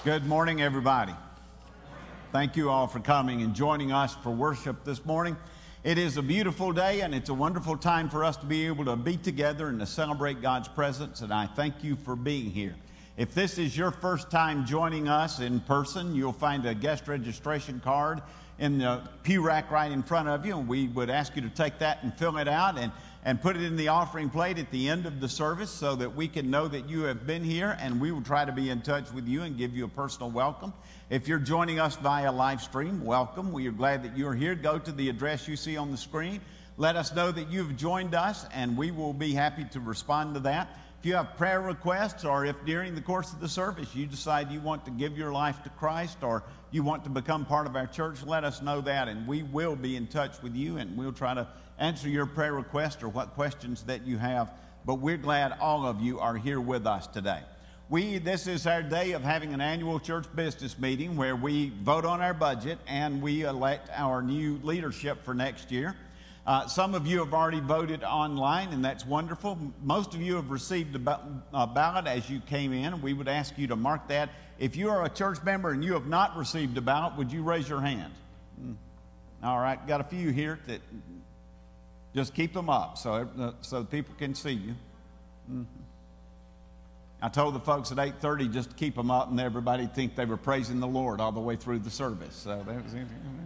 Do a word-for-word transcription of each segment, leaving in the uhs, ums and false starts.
Good morning, everybody. Thank you all for coming and joining us for worship this morning. It is a beautiful day, and it's a wonderful time for us to be able to be together and to celebrate God's presence, and I thank you for being here. If this is your first time joining us in person, you'll find a guest registration card in the pew rack right in front of you, and we would ask you to take that and fill it out and, and put it in the offering plate at the end of the service so that we can know that you have been here, and we will try to be in touch with you and give you a personal welcome. If you're joining us via live stream, welcome. We are glad that you're here. Go to the address you see on the screen. Let us know that you've joined us, and we will be happy to respond to that. If you have prayer requests, or if during the course of the service you decide you want to give your life to Christ or you want to become part of our church, let us know that, and we will be in touch with you, and we'll try to answer your prayer request or what questions that you have. But we're glad all of you are here with us today. We this is our day of having an annual church business meeting where we vote on our budget and we elect our new leadership for next year. Uh, some of you have already voted online, and that's wonderful. Most of you have received a, a ballot as you came in. We would ask you to mark that. If you are a church member and you have not received a ballot, would you raise your hand? Mm. All right, got a few here that just keep them up so, uh, so people can see you. Mm-hmm. I told the folks at eight thirty just to keep them up, and everybody think they were praising the Lord all the way through the service. So that was it.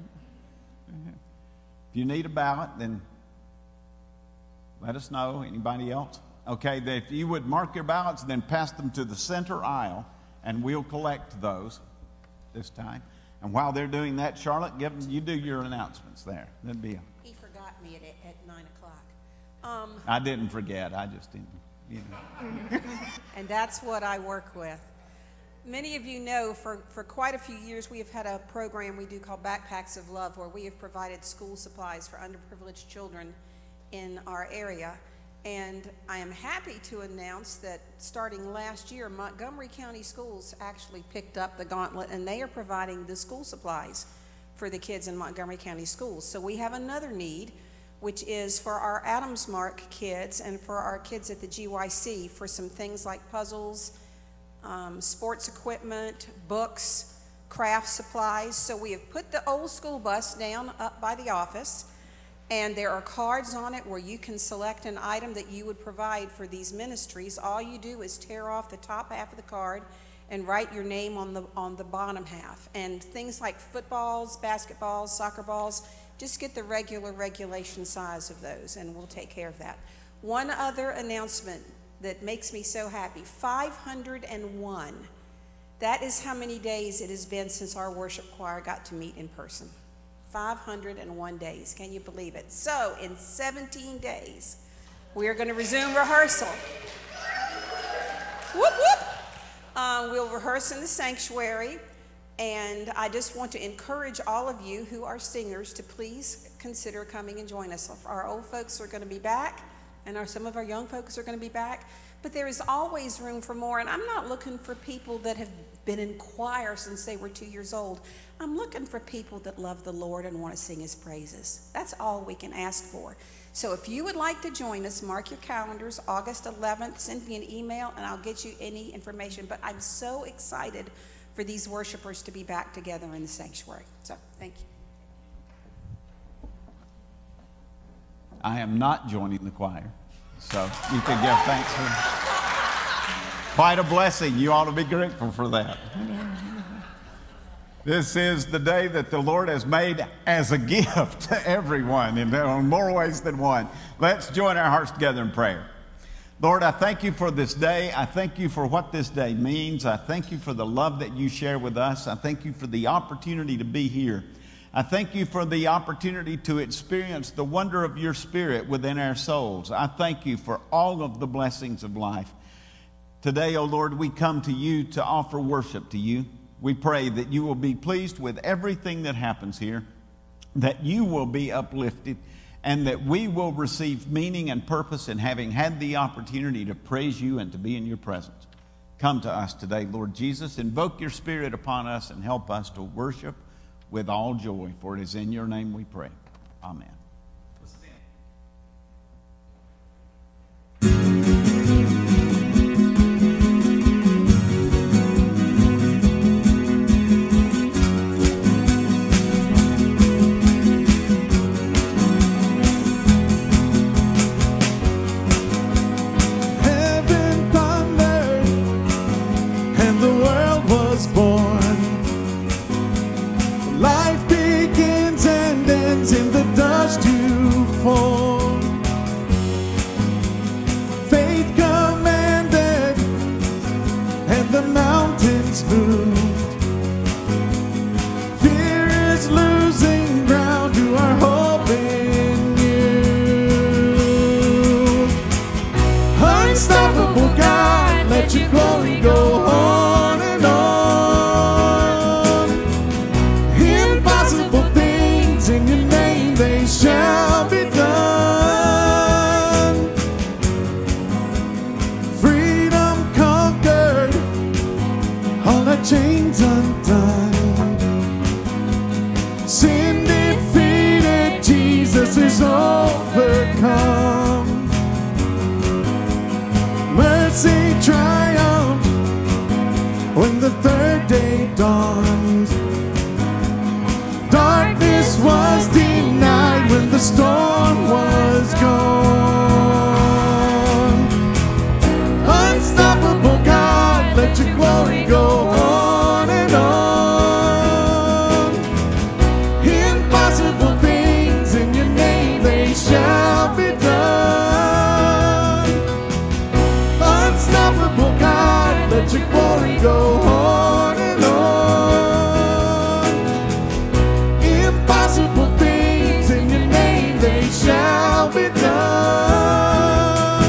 If you need a ballot, then let us know. Anybody else? Okay, if you would mark your ballots, then pass them to the center aisle, and we'll collect those this time. And while they're doing that, Charlotte, give them, you do your announcements there. That'd be a, He forgot me at, at nine o'clock. Um, I didn't forget. I just didn't, you know. and that's what I work with. Many of you know for, for quite a few years we have had a program we do called Backpacks of Love, where we have provided school supplies for underprivileged children in our area. And I am happy to announce that starting last year, Montgomery County Schools actually picked up the gauntlet, and they are providing the school supplies for the kids in Montgomery County Schools. So we have another need, which is for our Adams Mark kids and for our kids at the G Y C for some things like puzzles, Um, sports equipment, books, craft supplies. So we have put the old school bus down up by the office, and there are cards on it where you can select an item that you would provide for these ministries. All you do is tear off the top half of the card and write your name on the on the bottom half. And things like footballs, basketballs, soccer balls, just get the regular regulation size of those, and we'll take care of that. One other announcement that makes me so happy. five hundred one. That is how many days it has been since our worship choir got to meet in person. five hundred one days. Can you believe it? So in seventeen days, we are going to resume rehearsal. Whoop, whoop. Um, we'll rehearse in the sanctuary. And I just want to encourage all of you who are singers to please consider coming and join us. Our old folks are going to be back, and our, some of our young folks are going to be back. But there is always room for more. And I'm not looking for people that have been in choir since they were two years old. I'm looking for people that love the Lord and want to sing his praises. That's all we can ask for. So if you would like to join us, mark your calendars, August eleventh, send me an email, and I'll get you any information. But I'm so excited for these worshipers to be back together in the sanctuary. So thank you. I am not joining the choir, so you can give thanks for quite a blessing. You ought to be grateful for that. This is the day that the Lord has made as a gift to everyone in more ways than one. Let's join our hearts together in prayer. Lord, I thank you for this day. I thank you for what this day means. I thank you for the love that you share with us. I thank you for the opportunity to be here. I thank you for the opportunity to experience the wonder of your Spirit within our souls. I thank you for all of the blessings of life. Today, O Lord, we come to you to offer worship to you. We pray that you will be pleased with everything that happens here, that you will be uplifted, and that we will receive meaning and purpose in having had the opportunity to praise you and to be in your presence. Come to us today, Lord Jesus. Invoke your Spirit upon us and help us to worship with all joy, for it is in your name we pray. Amen. is moved. Fear is losing ground to our hope in you. Unstoppable God, let your glory go on and on. Impossible things in your name, they shall be done. Freedom conquered, all our chains undone. Sin defeated, Jesus is overcome. Mercy triumphed when the third day dawned. Darkness was denied when the storm was gone. Unstoppable God, let your glory go on and on. Impossible things in your name, they shall be done. Unstoppable God, let your glory go on and on. Impossible things in your name, they shall be done.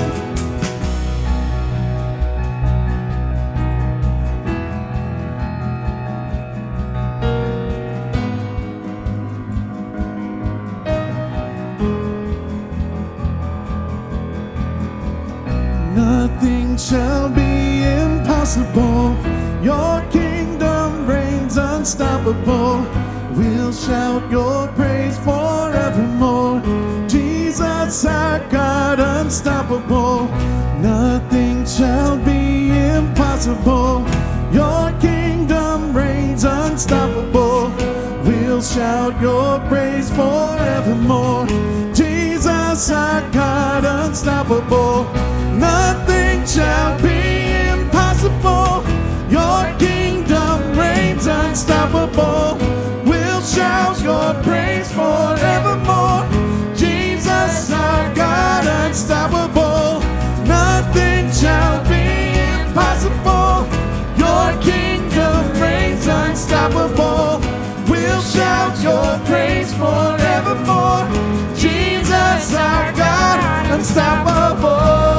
Nothing shall be impossible. Your kingdom reigns unstoppable. We'll shout your praise forevermore. Jesus, our God, unstoppable. Nothing shall be impossible. Your kingdom reigns unstoppable. We'll shout your praise forevermore. Jesus, our God, unstoppable. Nothing shall be impossible. Your kingdom reigns unstoppable. We'll shout your praise forevermore. Jesus, our God, unstoppable. Nothing shall be impossible. Your kingdom reigns unstoppable. We'll shout your praise forevermore. Jesus, our God, unstoppable.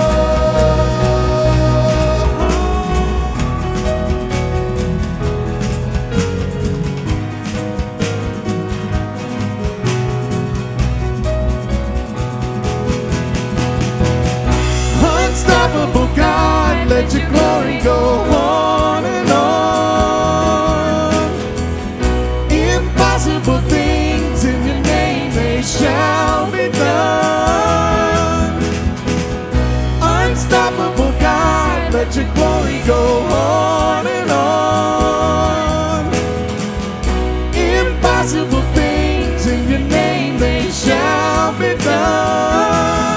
Unstoppable God, let your glory go on and on. Impossible things in your name, they shall be done. Unstoppable God, let your glory go on and on. Impossible things in your name, they shall be done.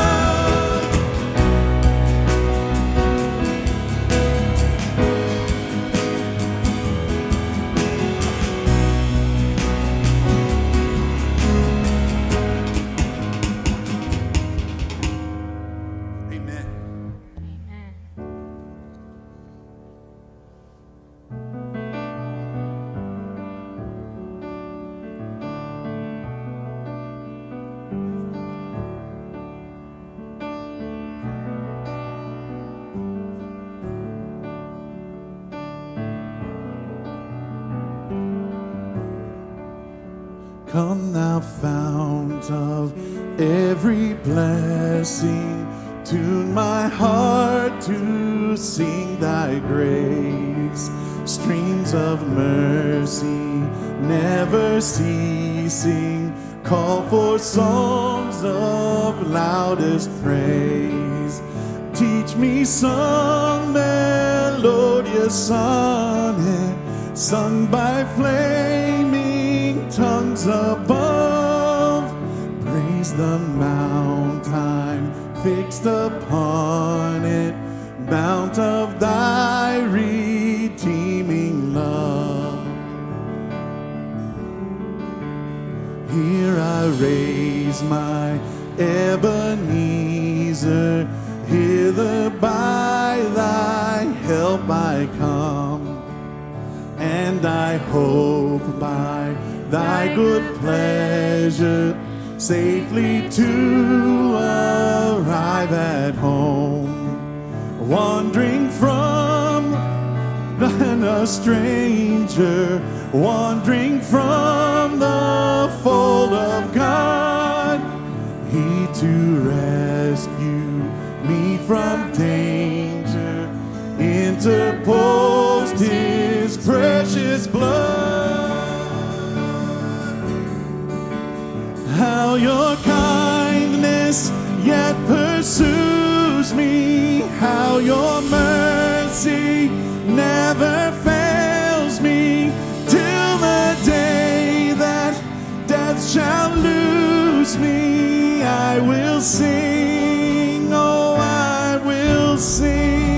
Come thou fount of every blessing, tune my heart to sing thy grace. Streams of mercy never ceasing, call for songs of loudest praise. Teach me some melodious sonnet, sung by flaming tongues above. Praise the mount I'm fixed upon it, mount of thy redeeming love. Here I raise my Ebenezer, hither by thy help I come. thy hope by thy good pleasure safely to arrive at home. Wandering from then a stranger, wandering from the fold of God, he to rescue me from danger interposed his precious blood. How your kindness yet pursues me, how your mercy never fails me, till the day that death shall lose me. I will sing, oh, I will sing.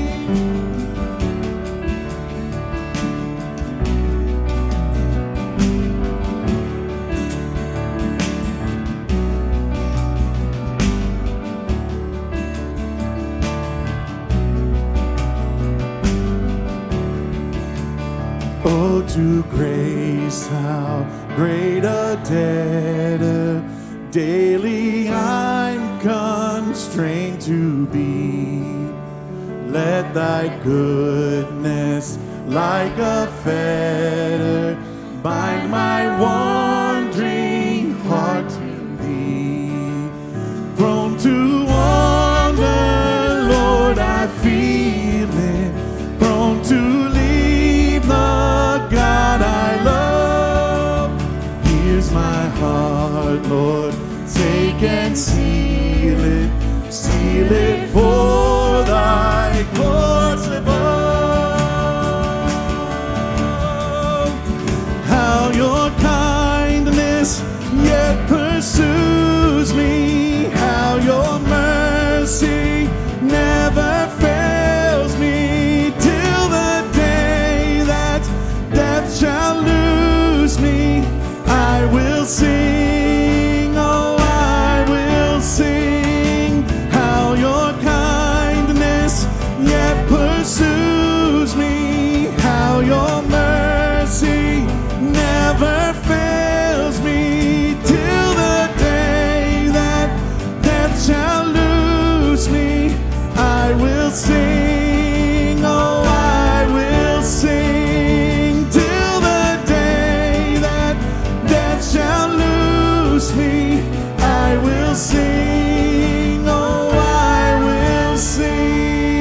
Oh, to grace, how great a debtor daily I'm constrained to be. Let thy goodness like a fetter bind my wandering heart to thee. Prone to wander, Lord, I feel it. Prone to leave the God I love. Here's my heart, Lord, take and seal it, seal it for thy courts above. How your kindness yet pursues me, how your mercy never fails me, till the day that death shall lose me. I will sing, oh, I will sing, how your kindness yet pursues me, how your mercy never fails me, till the day that death shall lose me. I will sing, oh, I will sing, till the day that death shall lose me. I will sing, oh, I will sing.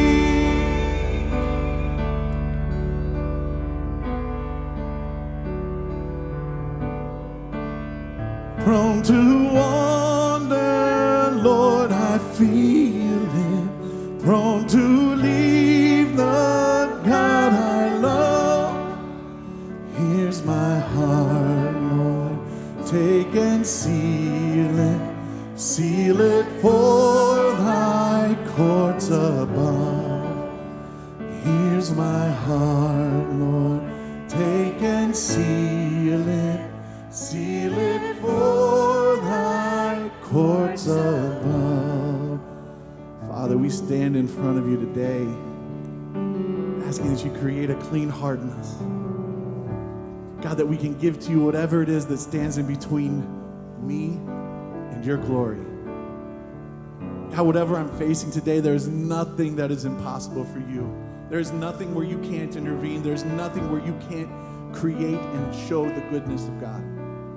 Prone to wander, Lord, I feel it. Prone to leave the God I love. Here's my heart, Lord, take and seal it, seal it for thy courts above. Here's my heart, Lord, take and seal it, seal it for thy courts above. Father, we stand in front of you today, asking that you create a clean heart in us. God, that we can give to you whatever it is that stands in between me and your glory. God, whatever I'm facing today, there's nothing that is impossible for you. There's nothing where you can't intervene. There's nothing where you can't create and show the goodness of God.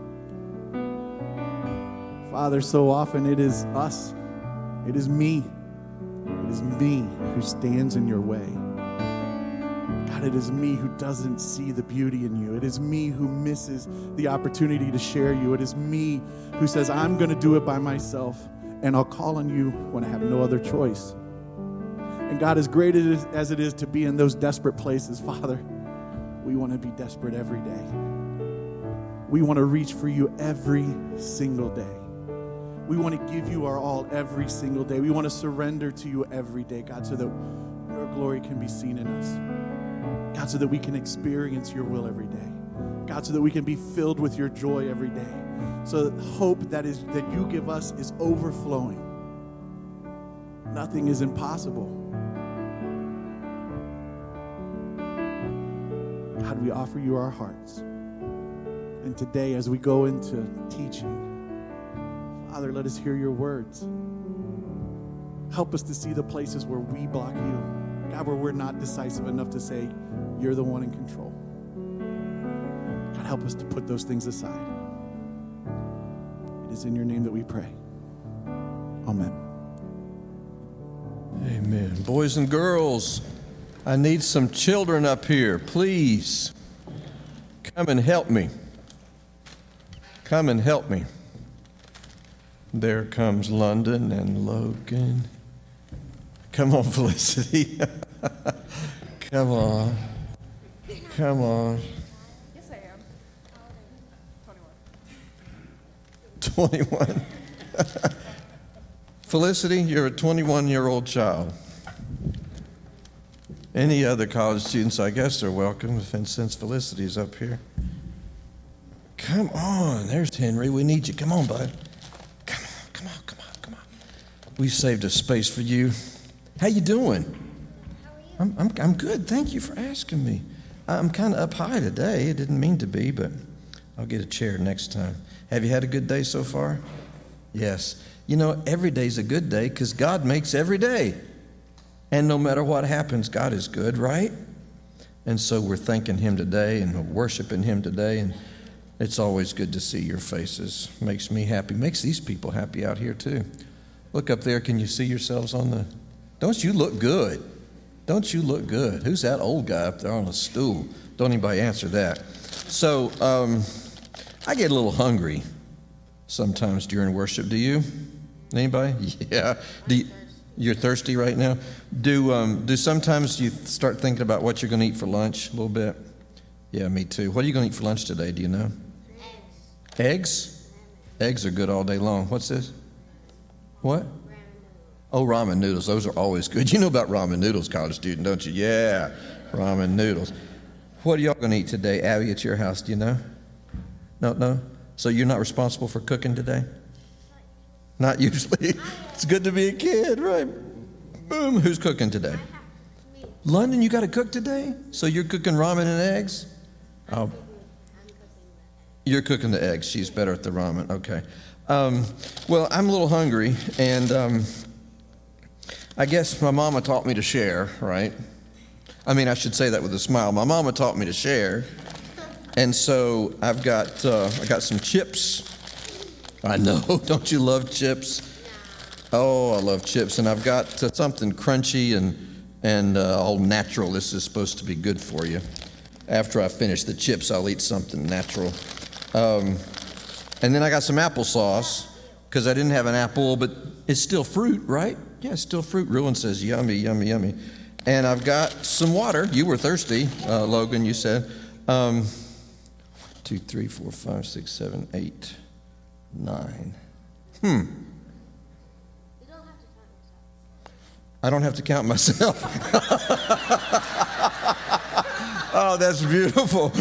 Father, so often it is us, it is me, it is me who stands in your way. God, it is me who doesn't see the beauty in you. It is me who misses the opportunity to share you. It is me who says, I'm going to do it by myself, and I'll call on you when I have no other choice. And God, as great as it is to be in those desperate places, Father, we want to be desperate every day. We want to reach for you every single day. We want to give you our all every single day. We want to surrender to you every day, God, so that your glory can be seen in us. God, so that we can experience your will every day. God, so that we can be filled with your joy every day. So that hope that is that you give us is overflowing. Nothing is impossible. God, we offer you our hearts. And today, as we go into teaching, Father, let us hear your words. Help us to see the places where we block you. God, where we're not decisive enough to say, you're the one in control. God, help us to put those things aside. It is in your name that we pray. Amen. Amen. Boys and girls, I need some children up here. Please come and help me. Come and help me. There comes London and Logan. Come on, Felicity. Come on. Come on. Yes, I am. twenty-one. twenty-one. Felicity, you're a twenty-one-year-old child. Any other college students, I guess, are welcome, since Felicity's up here. Come on. There's Henry. We need you. Come on, bud. Come on, come on, come on, come on. We saved a space for you. How you doing? How are you? I'm, I'm, I'm good. Thank you for asking me. I'm kind of up high today. I didn't mean to be, but I'll get a chair next time. Have you had a good day so far? Yes. You know, every day's a good day because God makes every day. And no matter what happens, God is good, right? And so we're thanking him today and we're worshiping him today. And it's always good to see your faces. Makes me happy. Makes these people happy out here too. Look up there. Can you see yourselves on the... Don't you look good? Don't you look good? Who's that old guy up there on a stool? Don't anybody answer that. So um, I get a little hungry sometimes during worship. Do you? Anybody? Yeah. Do you, you're thirsty right now? Do um, do sometimes you start thinking about what you're going to eat for lunch a little bit? Yeah, me too. What are you going to eat for lunch today? Do you know? Eggs. Eggs? Eggs are good all day long. What's this? What? Oh, ramen noodles. Those are always good. You know about ramen noodles, college student, don't you? Yeah, ramen noodles. What are y'all going to eat today, Abby, at your house? Do you know? No, no? So you're not responsible for cooking today? Not usually. It's good to be a kid, right? Boom. Who's cooking today? London, you got to cook today? So you're cooking ramen and eggs? Oh. You're cooking the eggs. She's better at the ramen. Okay. Um, well, I'm a little hungry, and um, I guess my mama taught me to share, right? I mean, I should say that with a smile. My mama taught me to share, and so I've got uh, I got some chips. I know. Don't you love chips? Oh, I love chips, and I've got uh, something crunchy and and uh, all natural. This is supposed to be good for you. After I finish the chips, I'll eat something natural. Um, and then I got some applesauce because I didn't have an apple, but it's still fruit, right? Yeah, it's still fruit. Ruin says yummy, yummy, yummy. And I've got some water. You were thirsty, uh, Logan, you said. Um, two, three, four, five, six, seven, eight, nine. Hmm. I don't have to count myself. Oh, that's beautiful.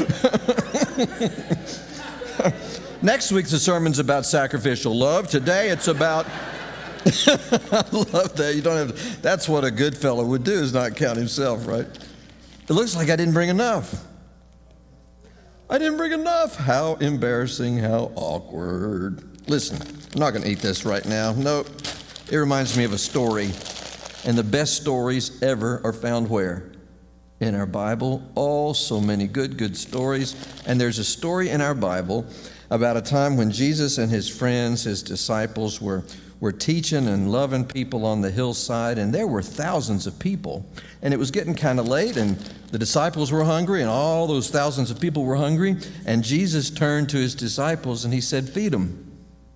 Next week, the sermon's about sacrificial love. Today, it's about... I love that. You don't have to... That's what a good fellow would do, is not count himself, right? It looks like I didn't bring enough. I didn't bring enough. How embarrassing, how awkward. Listen, I'm not going to eat this right now. Nope. It reminds me of a story. And the best stories ever are found where? In our Bible. Oh, so many good, good stories. And there's a story in our Bible about a time when Jesus and his friends, his disciples, were, were teaching and loving people on the hillside. And there were thousands of people. And it was getting kind of late, and the disciples were hungry, and all those thousands of people were hungry. And Jesus turned to his disciples, and he said, feed them.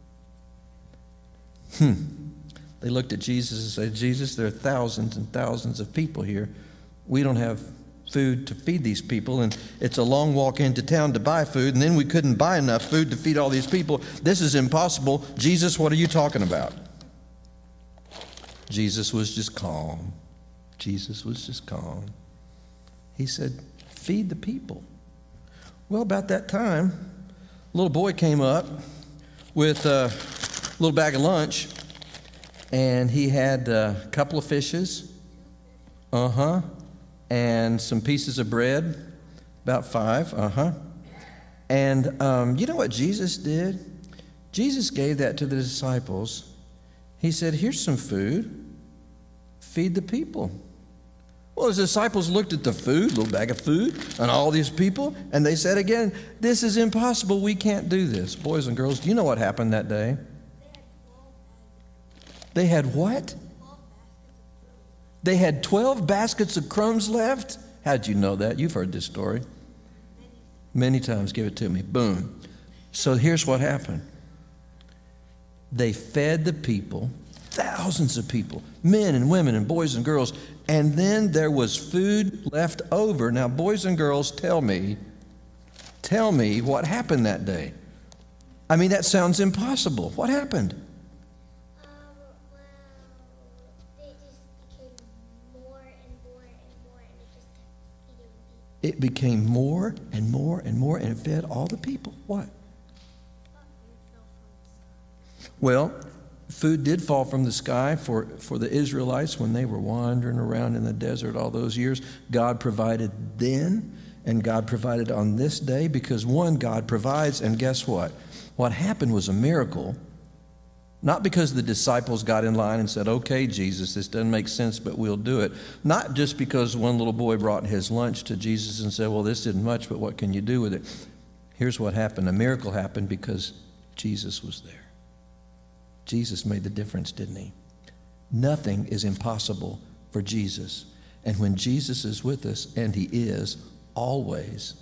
Hmm. They looked at Jesus and said, Jesus, there are thousands and thousands of people here. We don't have food to feed these people, and it's a long walk into town to buy food, and then we couldn't buy enough food to feed all these people. This is impossible. Jesus, what are you talking about? Jesus was just calm. Jesus was just calm. He said, feed the people. Well, about that time, a little boy came up with a little bag of lunch, and he had a couple of fishes, uh-huh, and some pieces of bread, About five, uh-huh. And um, you know what Jesus did? Jesus gave that to the disciples. He said, here's some food. Feed the people. Well, his disciples looked at the food, little bag of food, and all these people, and they said again, this is impossible. We can't do this. Boys and girls, do you know what happened that day? They had what? They had twelve baskets of crumbs left? How'd you know that? You've heard this story. Many times. Give it to me. Boom. So here's what happened. They fed the people, thousands of people, men and women and boys and girls, and then there was food left over. Now, boys and girls, tell me, tell me what happened that day. I mean, that sounds impossible. What happened? Um, well, they just became more and more and more, and it just kept eating people. It became more and more and more, and it fed all the people. What? Well, food did fall from the sky for, for the Israelites when they were wandering around in the desert all those years. God provided then, and God provided on this day, because one, God provides, and guess what? What happened was a miracle, not because the disciples got in line and said, okay, Jesus, this doesn't make sense, but we'll do it. Not just because one little boy brought his lunch to Jesus and said, well, this isn't much, but what can you do with it? Here's what happened. A miracle happened because Jesus was there. Jesus made the difference, didn't he? Nothing is impossible for Jesus. And when Jesus is with us, and he is always,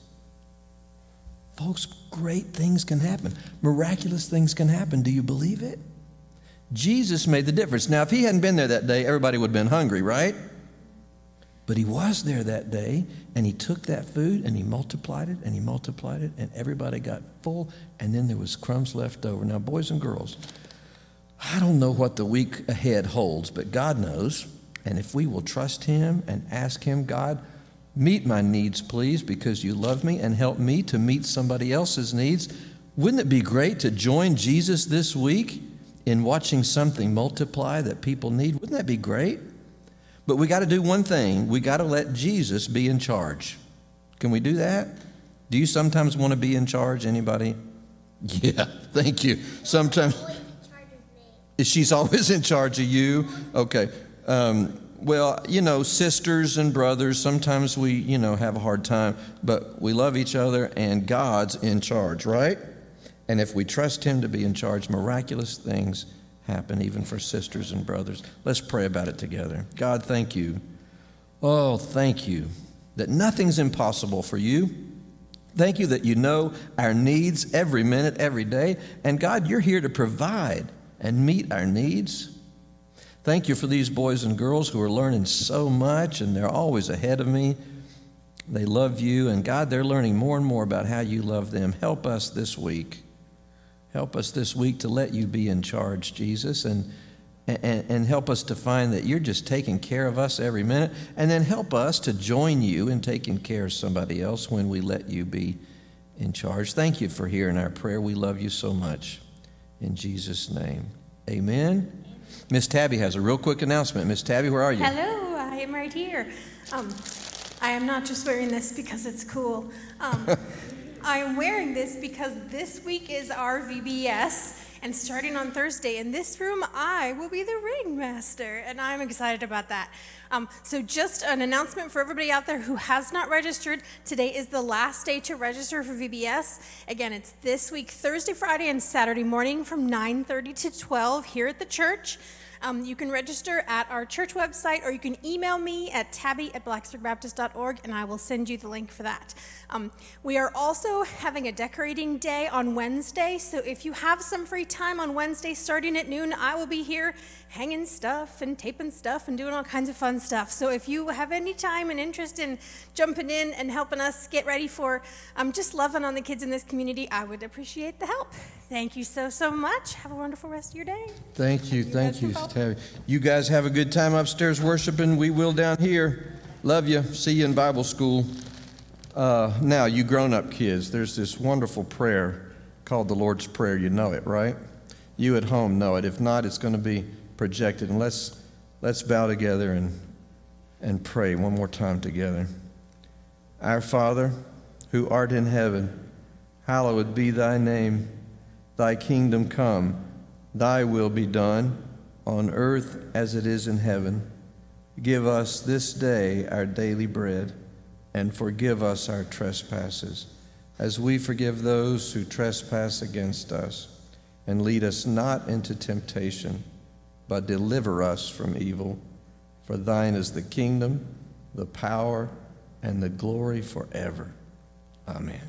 folks, great things can happen. Miraculous things can happen. Do you believe it? Jesus made the difference. Now, if he hadn't been there that day, everybody would have been hungry, right? But he was there that day, and he took that food, and he multiplied it, and he multiplied it, and everybody got full, and then there was crumbs left over. Now, boys and girls, I don't know what the week ahead holds, but God knows. And if we will trust him and ask him, God, meet my needs, please, because you love me, and help me to meet somebody else's needs. Wouldn't it be great to join Jesus this week in watching something multiply that people need? Wouldn't that be great? But we got to do one thing. We got to let Jesus be in charge. Can we do that? Do you sometimes want to be in charge? Anybody? Yeah, thank you. Sometimes. She's always in charge of you? Okay. Um, well, you know, sisters and brothers, sometimes we, you know, have a hard time, but we love each other, and God's in charge, right? And if we trust him to be in charge, miraculous things happen even for sisters and brothers. Let's pray about it together. God, thank you. Oh, thank you that nothing's impossible for you. Thank you that you know our needs every minute, every day. And God, you're here to provide and meet our needs. Thank you for these boys and girls who are learning so much, and they're always ahead of me. They love you, and God, they're learning more and more about how you love them. Help us this week. Help us this week to let you be in charge, Jesus, and, and, and help us to find that you're just taking care of us every minute, and then help us to join you in taking care of somebody else when we let you be in charge. Thank you for hearing our prayer. We love you so much. In Jesus' name, amen. Miss Tabby has a real quick announcement. Miss Tabby, where are you? Hello, I am right here. Um, I am not just wearing this because it's cool. Um, I am wearing this because this week is our V B S, and starting on Thursday in this room, I will be the ringmaster, and I'm excited about that. Um, so just an announcement for everybody out there who has not registered. Today is the last day to register for V B S. Again, it's this week, Thursday, Friday, and Saturday morning from nine thirty to twelve here at the church. Um, you can register at our church website, or you can email me at tabby at blacksburg baptist dot org, and I will send you the link for that. Um, we are also having a decorating day on Wednesday, so if you have some free time on Wednesday starting at noon, I will be here hanging stuff and taping stuff and doing all kinds of fun stuff. So if you have any time and interest in jumping in and helping us get ready for um, just loving on the kids in this community, I would appreciate the help. Thank you so, so much. Have a wonderful rest of your day. Thank you, thank you, Tabby. You guys have a good time upstairs worshiping. We will down here. Love you. See you in Bible school. Uh, now, you grown-up kids, there's this wonderful prayer called the Lord's Prayer. You know it, right? You at home know it. If not, it's going to be projected. And let's let's bow together and and pray one more time together. Our Father, who art in heaven, hallowed be thy name. Thy kingdom come, thy will be done, on earth as it is in heaven. Give us this day our daily bread, and forgive us our trespasses, as we forgive those who trespass against us. And lead us not into temptation, but deliver us from evil. For thine is the kingdom, the power, and the glory forever. Amen.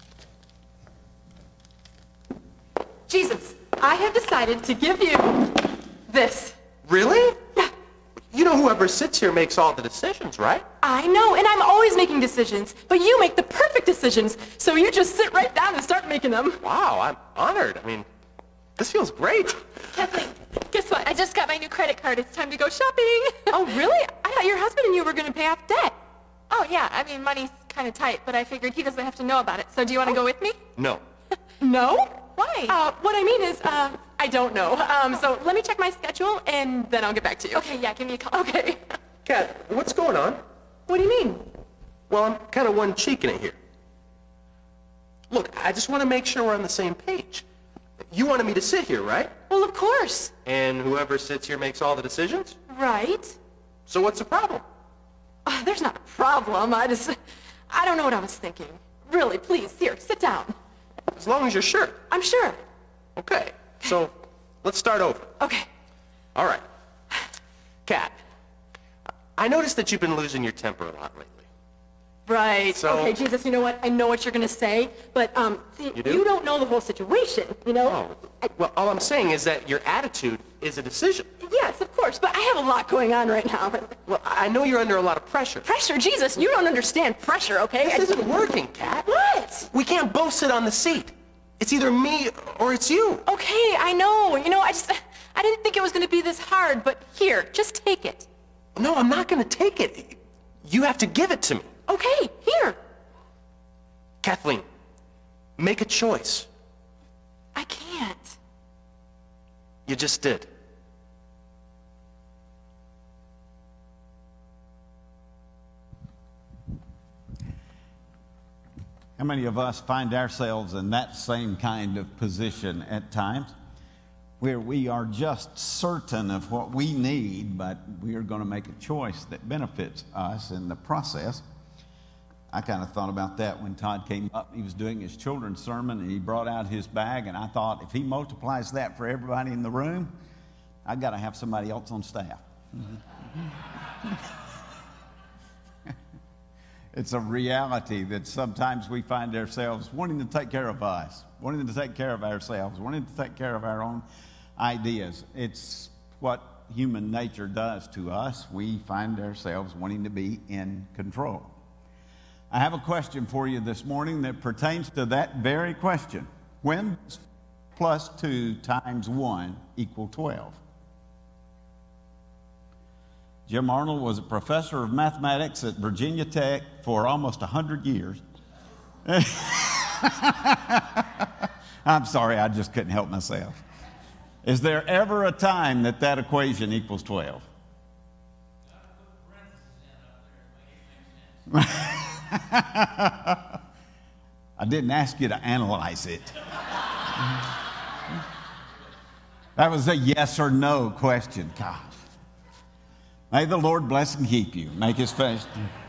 Jesus, I have decided to give you this. Really? Yeah. You know whoever sits here makes all the decisions, right? I know, and I'm always making decisions, but you make the perfect decisions, so you just sit right down and start making them. Wow, I'm honored. I mean, this feels great. Kathleen, guess what? I just got my new credit card. It's time to go shopping. Oh, really? I thought your husband and you were going to pay off debt. Oh, yeah. I mean, money's kind of tight, but I figured he doesn't have to know about it. So do you want to oh. go with me? No. No? Why? Uh, what I mean is, uh, I don't know. Um, so let me check my schedule, and then I'll get back to you. Okay, yeah, give me a call. Okay. Kat, what's going on? What do you mean? Well, I'm kind of one-cheeking it here. Look, I just want to make sure we're on the same page. You wanted me to sit here, right? Well, of course. And whoever sits here makes all the decisions? Right. So what's the problem? Uh, there's not a problem. I just, I don't know what I was thinking. Really, please, here, sit down. As long as you're sure. I'm sure. Okay, so let's start over. Okay. All right. Kat, I noticed that you've been losing your temper a lot lately. Right. So, okay, Jesus, you know what? I know what you're going to say, but um, see, you, do? you don't know the whole situation, you know? Oh, I, well, all I'm saying is that your attitude is a decision. Yes, of course, but I have a lot going on right now. Well, I know you're under a lot of pressure. Pressure? Jesus, you don't understand pressure, okay? This I, isn't working, Kat. What? We can't both sit on the seat. It's either me or it's you. Okay, I know. You know, I just, I didn't think it was going to be this hard, but here, just take it. No, I'm not going to take it. You have to give it to me. Okay, here. Kathleen, make a choice. I can't. You just did. How many of us find ourselves in that same kind of position at times, where we are just certain of what we need, but we are going to make a choice that benefits us in the process? I kind of thought about that when Todd came up. He was doing his children's sermon, and he brought out his bag, and I thought, if he multiplies that for everybody in the room, I've got to have somebody else on staff. It's a reality that sometimes we find ourselves wanting to take care of us, wanting to take care of ourselves, wanting to take care of our own ideas. It's what human nature does to us. We find ourselves wanting to be in control. I have a question for you this morning that pertains to that very question. When does plus two times one equal twelve? Jim Arnold was a professor of mathematics at Virginia Tech for almost one hundred years. I'm sorry, I just couldn't help myself. Is there ever a time that that equation equals twelve? I didn't ask you to analyze it. That was a yes or no question. Gosh. May the Lord bless and keep you. Make his face.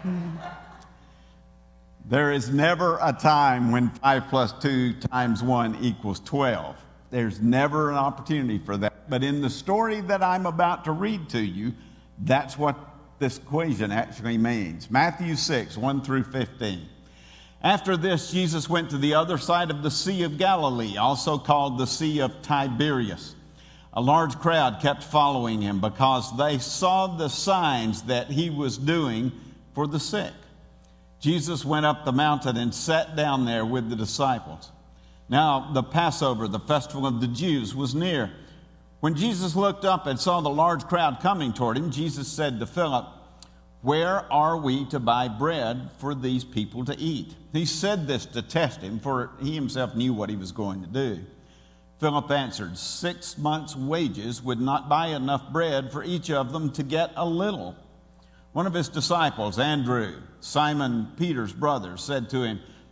There is never a time when five plus two times one equals twelve. There's never an opportunity for that. But in the story that I'm about to read to you, that's what this equation actually means. Matthew six, one through fifteen. After this, Jesus went to the other side of the Sea of Galilee, also called the Sea of Tiberias. A large crowd kept following him because they saw the signs that he was doing for the sick. Jesus went up the mountain and sat down there with the disciples. Now, the Passover, the festival of the Jews, was near. When Jesus looked up and saw the large crowd coming toward him, Jesus said to Philip, "Where are we to buy bread for these people to eat?" He said this to test him, for he himself knew what he was going to do. Philip answered, "Six months' wages would not buy enough bread for each of them to get a little." One of his disciples, Andrew, Simon Peter's brother, said to him,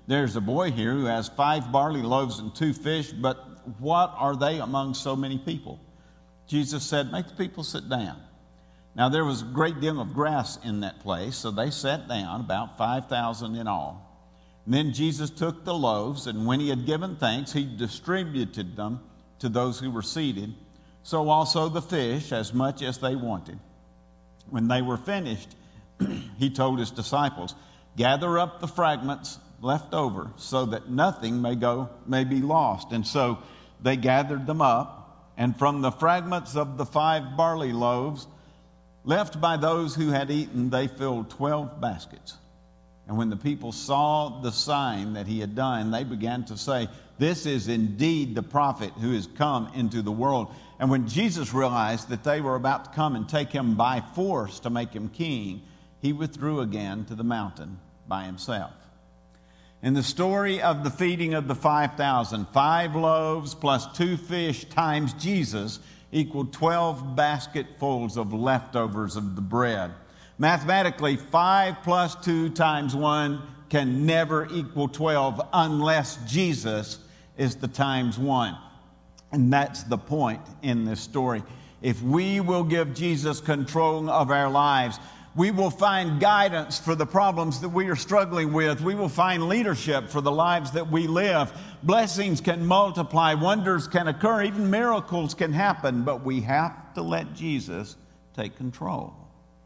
there's a boy here who has five barley loaves and two fish, but what are they among so many people? Jesus said, make the people sit down. Now, there was a great deal of grass in that place, so they sat down, about five thousand in all. And then Jesus took the loaves, and when he had given thanks, he distributed them to those who were seated. So also the fish, as much as they wanted. When they were finished, he told his disciples, gather up the fragments left over, so that nothing may go may be lost. And so they gathered them up, and from the fragments of the five barley loaves left by those who had eaten, they filled twelve baskets. And when the people saw the sign that he had done, they began to say, this is indeed the prophet who has come into the world. And when Jesus realized that they were about to come and take him by force to make him king, he withdrew again to the mountain by himself. In the story of the feeding of the five thousand, five loaves plus two fish times Jesus equaled twelve basketfuls of leftovers of the bread. Mathematically, five plus two times one can never equal twelve unless Jesus is the times one. And that's the point in this story. If we will give Jesus control of our lives, we will find guidance for the problems that we are struggling with. We will find leadership for the lives that we live. Blessings can multiply, wonders can occur, even miracles can happen, but we have to let Jesus take control.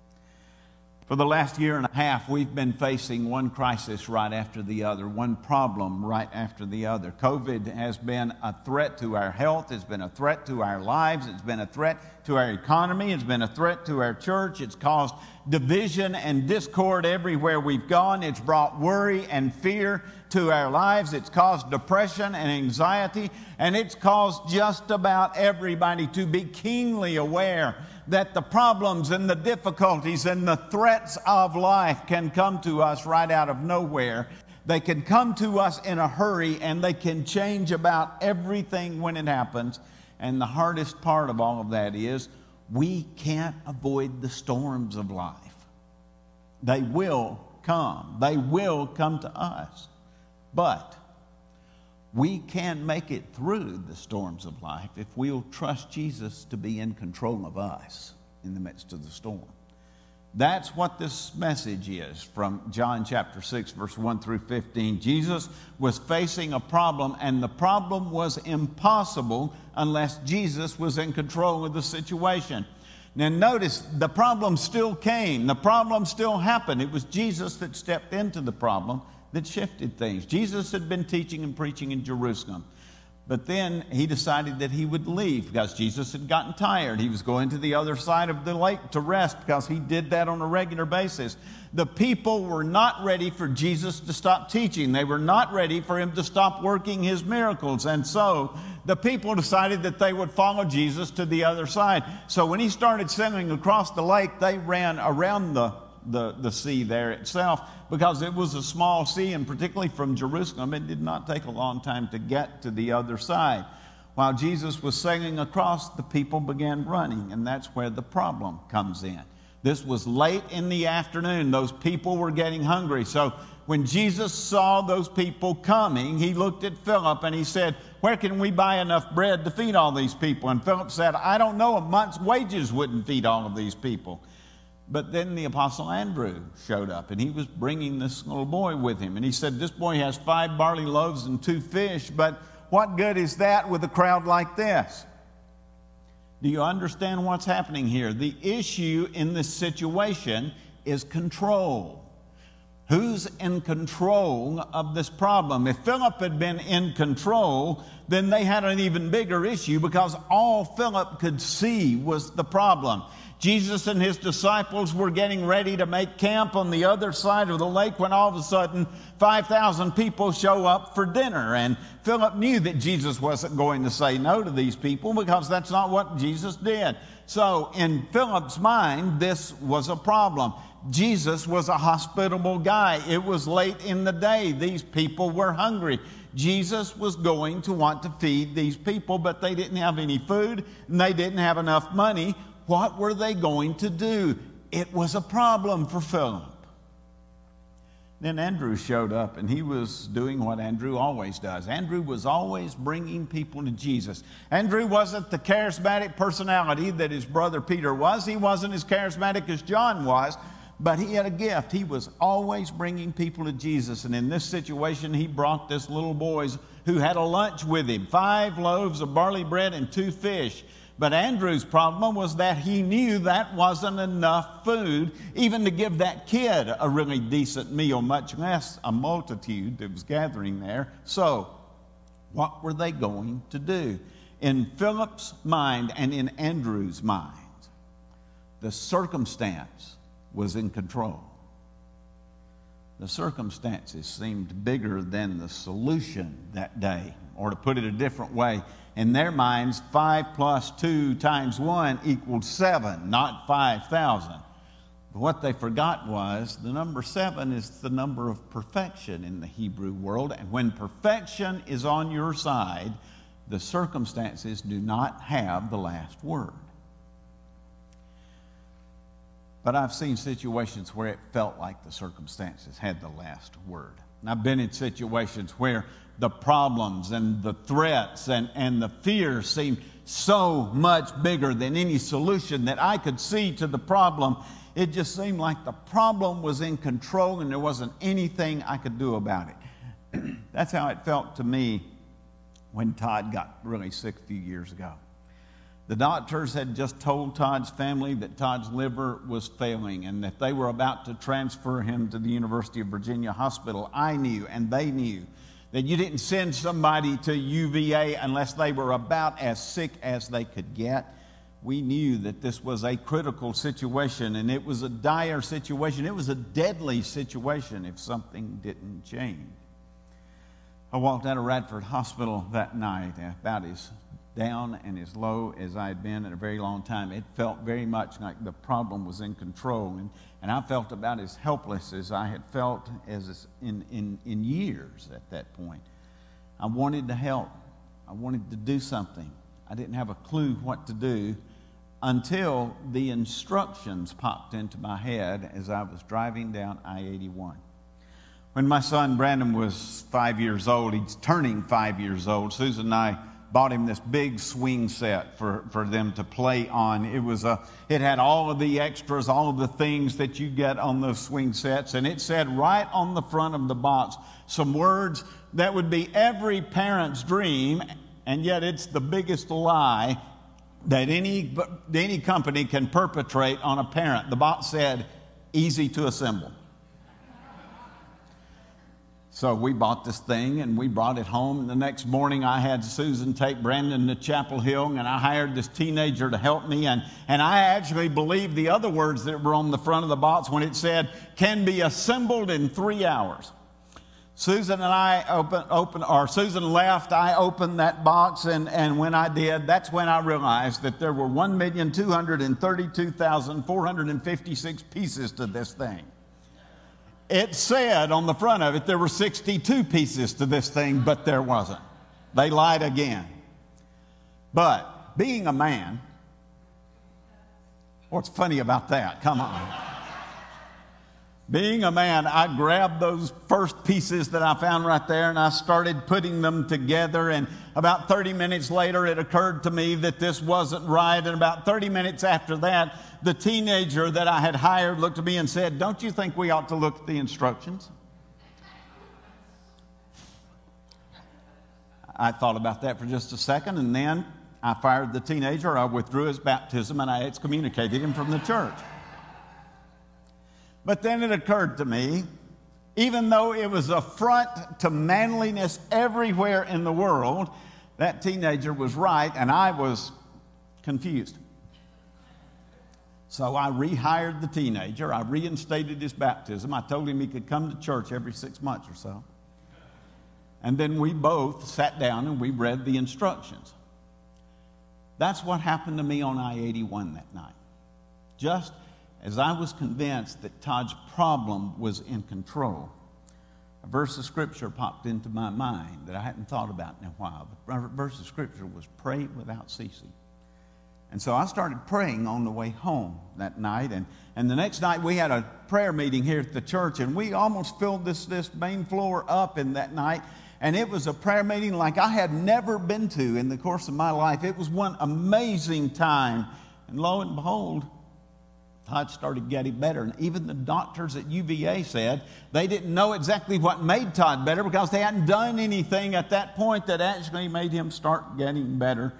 For the last year and a half, we've been facing one crisis right after the other, one problem right after the other. COVID has been a threat to our health. It's been a threat to our lives. It's been a threat to our economy. It's been a threat to our church. It's caused division and discord everywhere we've gone. It's brought worry and fear to our lives. It's caused depression and anxiety. And it's caused just about everybody to be keenly aware that the problems and the difficulties and the threats of life can come to us right out of nowhere. They can come to us in a hurry, and they can change about everything when it happens. And the hardest part of all of that is we can't avoid the storms of life. They will come. They will come to us. But we can make it through the storms of life if we'll trust Jesus to be in control of us in the midst of the storm. That's what this message is from John chapter six, verse one through fifteen. Jesus was facing a problem, and the problem was impossible unless Jesus was in control of the situation. Now notice, the problem still came. The problem still happened. It was Jesus that stepped into the problem that shifted things. Jesus had been teaching and preaching in Jerusalem. But then he decided that he would leave because Jesus had gotten tired. He was going to the other side of the lake to rest because he did that on a regular basis. The people were not ready for Jesus to stop teaching. They were not ready for him to stop working his miracles. And so the people decided that they would follow Jesus to the other side. So when he started sailing across the lake, they ran around the The, the sea there itself, because it was a small sea, and particularly from Jerusalem, it did not take a long time to get to the other side. While Jesus was sailing across, the people began running, and that's where the problem comes in. This was late in the afternoon. Those people were getting hungry. So when Jesus saw those people coming, he looked at Philip and he said, where can we buy enough bread to feed all these people? And Philip said, I don't know, a month's wages wouldn't feed all of these people. But then the Apostle Andrew showed up, and he was bringing this little boy with him. And he said, this boy has five barley loaves and two fish, but what good is that with a crowd like this? Do you understand what's happening here? The issue in this situation is control. Who's in control of this problem? If Philip had been in control, then they had an even bigger issue, because all Philip could see was the problem. Jesus and his disciples were getting ready to make camp on the other side of the lake when all of a sudden five thousand people show up for dinner. And Philip knew that Jesus wasn't going to say no to these people, because that's not what Jesus did. So in Philip's mind, this was a problem. Jesus was a hospitable guy. It was late in the day. These people were hungry. Jesus was going to want to feed these people, but they didn't have any food and they didn't have enough money. What were they going to do? It was a problem for Philip. Then Andrew showed up, and he was doing what Andrew always does. Andrew was always bringing people to Jesus. Andrew wasn't the charismatic personality that his brother Peter was. He wasn't as charismatic as John was, but he had a gift. He was always bringing people to Jesus. And in this situation, he brought this little boy who had a lunch with him, five loaves of barley bread and two fish. But Andrew's problem was that he knew that wasn't enough food even to give that kid a really decent meal, much less a multitude that was gathering there. So, what were they going to do? In Philip's mind and in Andrew's mind, the circumstance was in control. The circumstances seemed bigger than the solution that day. Or to put it a different way, in their minds, five plus two times one equaled seven, not five thousand. But what they forgot was the number seven is the number of perfection in the Hebrew world. And when perfection is on your side, the circumstances do not have the last word. But I've seen situations where it felt like the circumstances had the last word. And I've been in situations where the problems and the threats and, and the fears seemed so much bigger than any solution that I could see to the problem. It just seemed like the problem was in control and there wasn't anything I could do about it. That's how it felt to me when Todd got really sick a few years ago. The doctors had just told Todd's family that Todd's liver was failing and that they were about to transfer him to the University of Virginia Hospital. I knew, and they knew, that you didn't send somebody to U V A unless they were about as sick as they could get. We knew that this was a critical situation, and it was a dire situation. It was a deadly situation if something didn't change. I walked out of Radford Hospital that night about as down and as low as I had been in a very long time. It felt very much like the problem was in control, and, and I felt about as helpless as I had felt as in, in, in years at that point. I wanted to help. I wanted to do something. I didn't have a clue what to do until the instructions popped into my head as I was driving down I eighty-one. When my son Brandon was five years old, he's turning five years old, Susan and I bought him this big swing set for, for them to play on. It was a, it had all of the extras, all of the things that you get on those swing sets, and it said right on the front of the box some words that would be every parent's dream, and yet it's the biggest lie that any, any company can perpetrate on a parent. The box said, easy to assemble. So we bought this thing and we brought it home. And the next morning I had Susan take Brandon to Chapel Hill, and I hired this teenager to help me. And, and I actually believed the other words that were on the front of the box when it said, can be assembled in three hours. Susan and I opened, open, or Susan left, I opened that box, and, and when I did, that's when I realized that there were one million two hundred thirty-two thousand four hundred fifty-six pieces to this thing. It said on the front of it there were sixty-two pieces to this thing, but there wasn't. They lied again. But being a man, what's funny about that? Come on. Being a man, I grabbed those first pieces that I found right there and I started putting them together, and about thirty minutes later it occurred to me that this wasn't right, and about thirty minutes after that the teenager that I had hired looked at me and said, don't you think we ought to look at the instructions? I thought about that for just a second, and then I fired the teenager, I withdrew his baptism, and I excommunicated him from the church. But then it occurred to me, even though it was a front to manliness everywhere in the world, that teenager was right and I was confused. So I rehired the teenager. I reinstated his baptism. I told him he could come to church every six months or so. And then we both sat down and we read the instructions. That's what happened to me on I eighty-one that night. Just as I was convinced that Todd's problem was in control, a verse of Scripture popped into my mind that I hadn't thought about in a while. The verse of Scripture was pray without ceasing. And so I started praying on the way home that night. And, and the next night we had a prayer meeting here at the church, and we almost filled this, this main floor up in that night. And it was a prayer meeting like I had never been to in the course of my life. It was one amazing time. And lo and behold, Todd started getting better. And even the doctors at U V A said they didn't know exactly what made Todd better because they hadn't done anything at that point that actually made him start getting better.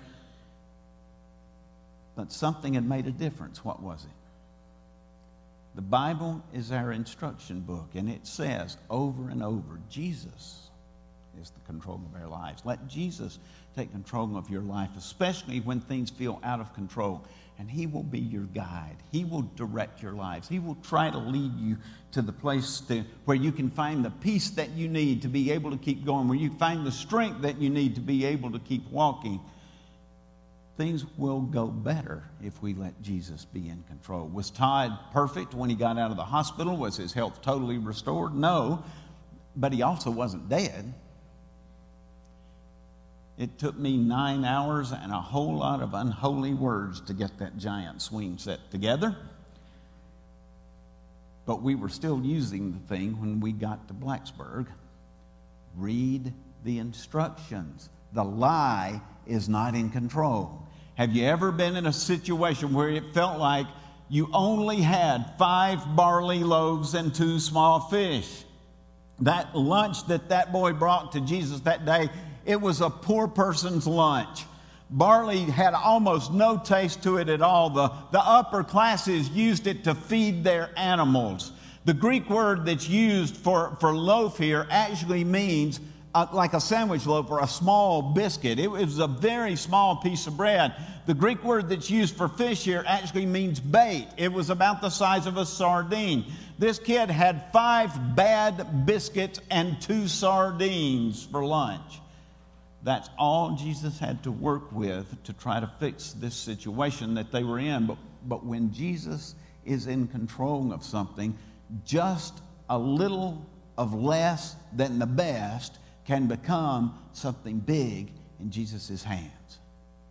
But something had made a difference. What was it? The Bible is our instruction book, and it says over and over, Jesus is the control of our lives. Let Jesus take control of your life, especially when things feel out of control. And He will be your guide. He will direct your lives. He will try to lead you to the place to, where you can find the peace that you need to be able to keep going, where you find the strength that you need to be able to keep walking. Things will go better if we let Jesus be in control. Was Todd perfect when he got out of the hospital? Was his health totally restored? No, but he also wasn't dead. It took me nine hours and a whole lot of unholy words to get that giant swing set together. But we were still using the thing when we got to Blacksburg. Read the instructions. The lie is not in control. Have you ever been in a situation where it felt like you only had five barley loaves and two small fish? That lunch that that boy brought to Jesus that day, it was a poor person's lunch. Barley had almost no taste to it at all. The, the upper classes used it to feed their animals. The Greek word that's used for, for loaf here actually means uh, like a sandwich loaf or a small biscuit. It was a very small piece of bread. The Greek word that's used for fish here actually means bait. It was about the size of a sardine. This kid had five bad biscuits and two sardines for lunch. That's all Jesus had to work with to try to fix this situation that they were in. But, but when Jesus is in control of something, just a little of less than the best can become something big in Jesus' hands.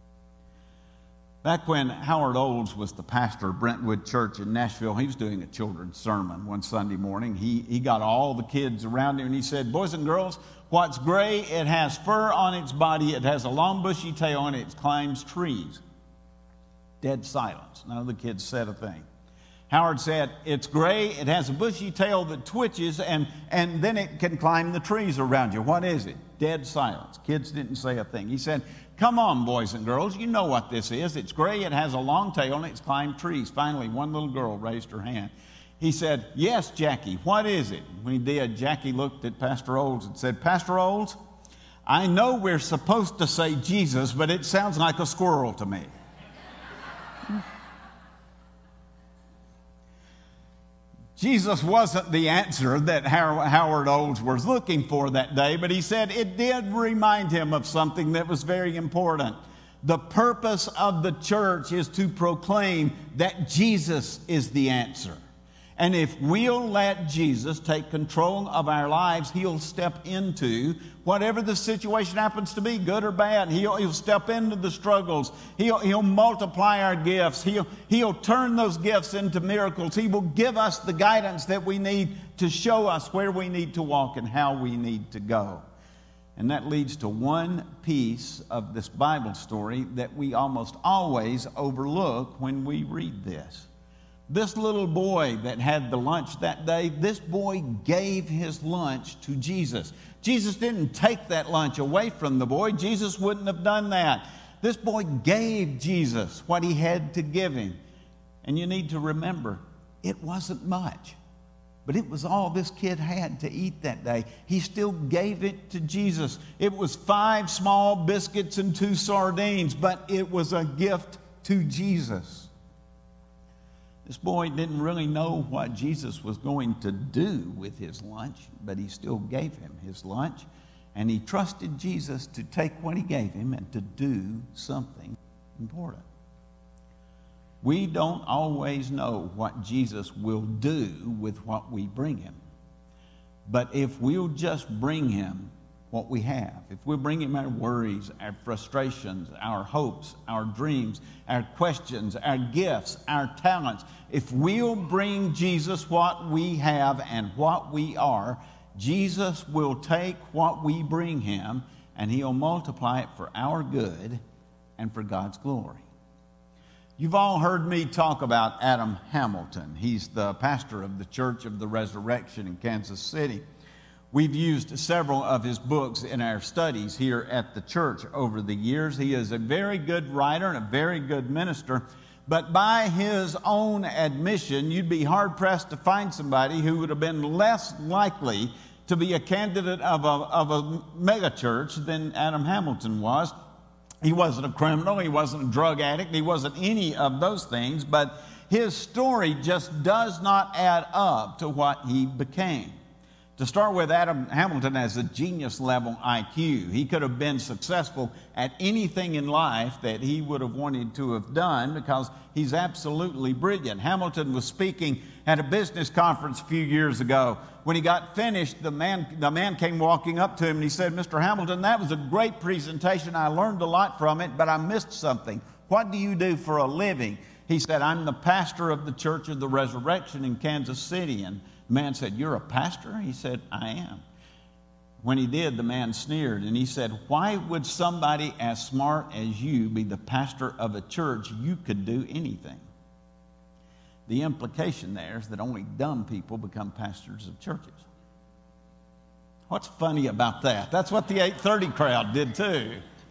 Back when Howard Olds was the pastor of Brentwood Church in Nashville, he was doing a children's sermon one Sunday morning. He, he got all the kids around him and he said, "Boys and girls, what's gray, it has fur on its body, it has a long bushy tail, and it climbs trees." Dead silence. None of the kids said a thing. Howard said, "It's gray, it has a bushy tail that twitches, and, and then it can climb the trees around you. What is it?" Dead silence. Kids didn't say a thing. He said, "Come on, boys and girls, you know what this is. It's gray, it has a long tail, and it's climbed trees." Finally, one little girl raised her hand. He said, "Yes, Jackie, what is it?" When he did, Jackie looked at Pastor Olds and said, "Pastor Olds, I know we're supposed to say Jesus, but it sounds like a squirrel to me." Jesus wasn't the answer that Howard Olds was looking for that day, but he said it did remind him of something that was very important. The purpose of the church is to proclaim that Jesus is the answer. And if we'll let Jesus take control of our lives, He'll step into whatever the situation happens to be, good or bad. He'll, he'll step into the struggles. He'll, he'll multiply our gifts. He'll, he'll turn those gifts into miracles. He will give us the guidance that we need to show us where we need to walk and how we need to go. And that leads to one piece of this Bible story that we almost always overlook when we read this. This little boy that had the lunch that day, this boy gave his lunch to Jesus. Jesus didn't take that lunch away from the boy. Jesus wouldn't have done that. This boy gave Jesus what he had to give him. And you need to remember, it wasn't much, but it was all this kid had to eat that day. He still gave it to Jesus. It was five small biscuits and two sardines, but it was a gift to Jesus. This boy didn't really know what Jesus was going to do with his lunch, but he still gave him his lunch, and he trusted Jesus to take what he gave him and to do something important. We don't always know what Jesus will do with what we bring him, but if we'll just bring him what we have, if we'll bring him our worries, our frustrations, our hopes, our dreams, our questions, our gifts, our talents, if we'll bring Jesus what we have and what we are, Jesus will take what we bring him and he'll multiply it for our good and for God's glory. You've all heard me talk about Adam Hamilton. He's the pastor of the Church of the Resurrection in Kansas City. We've used several of his books in our studies here at the church over the years. He is a very good writer and a very good minister, but by his own admission, you'd be hard-pressed to find somebody who would have been less likely to be a candidate of a, of a megachurch than Adam Hamilton was. He wasn't a criminal, he wasn't a drug addict, he wasn't any of those things, but his story just does not add up to what he became. To start with, Adam Hamilton has a genius-level I Q. He could have been successful at anything in life that he would have wanted to have done because he's absolutely brilliant. Hamilton was speaking at a business conference a few years ago. When he got finished, the man, the man came walking up to him and he said, "Mister Hamilton, that was a great presentation. I learned a lot from it, but I missed something. What do you do for a living?" He said, "I'm the pastor of the Church of the Resurrection in Kansas City." And the man said, "You're a pastor?" He said, "I am." When he did, the man sneered and he said, "Why would somebody as smart as you be the pastor of a church? You could do anything." The implication there is that only dumb people become pastors of churches. What's funny about that? That's what the eight thirty crowd did too.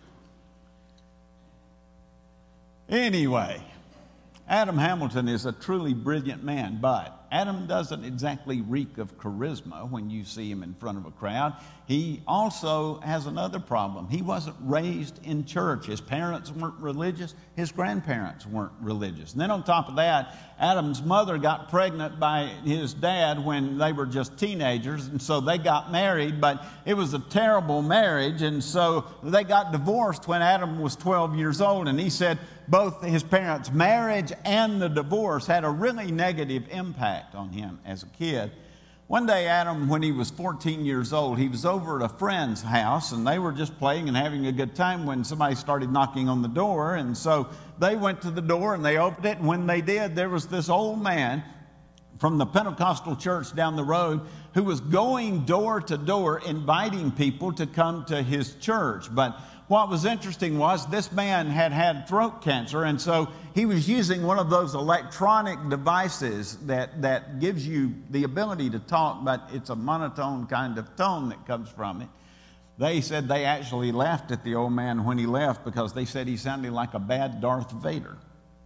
Anyway, Adam Hamilton is a truly brilliant man, but Adam doesn't exactly reek of charisma when you see him in front of a crowd. He also has another problem. He wasn't raised in church. His parents weren't religious. His grandparents weren't religious. And then on top of that, Adam's mother got pregnant by his dad when they were just teenagers, and so they got married, but it was a terrible marriage, and so they got divorced when Adam was twelve years old, and he said both his parents' marriage and the divorce had a really negative impact on him as a kid. One day, Adam, when he was fourteen years old, he was over at a friend's house, and they were just playing and having a good time when somebody started knocking on the door. And so they went to the door, and they opened it, and when they did, there was this old man from the Pentecostal church down the road who was going door to door inviting people to come to his church. But what was interesting was this man had had throat cancer, and so he was using one of those electronic devices that, that gives you the ability to talk, but it's a monotone kind of tone that comes from it. They said they actually laughed at the old man when he left because they said he sounded like a bad Darth Vader.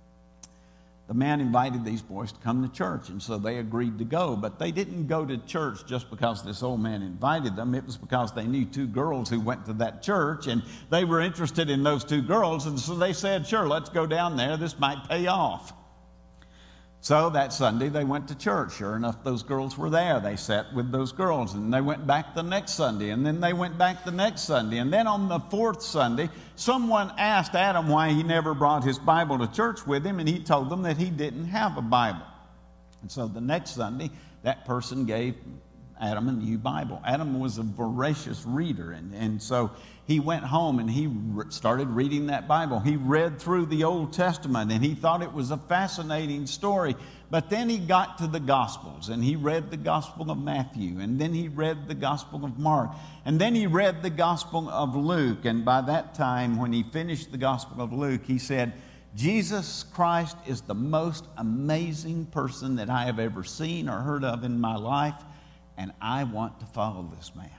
The man invited these boys to come to church, and so they agreed to go. But they didn't go to church just because this old man invited them. It was because they knew two girls who went to that church, and they were interested in those two girls. And so they said, "Sure, let's go down there. This might pay off." So that Sunday, they went to church. Sure enough, those girls were there. They sat with those girls, and they went back the next Sunday, and then they went back the next Sunday. And then on the fourth Sunday, someone asked Adam why he never brought his Bible to church with him, and he told them that he didn't have a Bible. And so the next Sunday, that person gave Adam a new Bible. Adam was a voracious reader, and, and so he went home and he re- started reading that Bible. He read through the Old Testament, and he thought it was a fascinating story. But then he got to the Gospels, and he read the Gospel of Matthew, and then he read the Gospel of Mark, and then he read the Gospel of Luke. And by that time, when he finished the Gospel of Luke, he said, "Jesus Christ is the most amazing person that I have ever seen or heard of in my life, and I want to follow this man."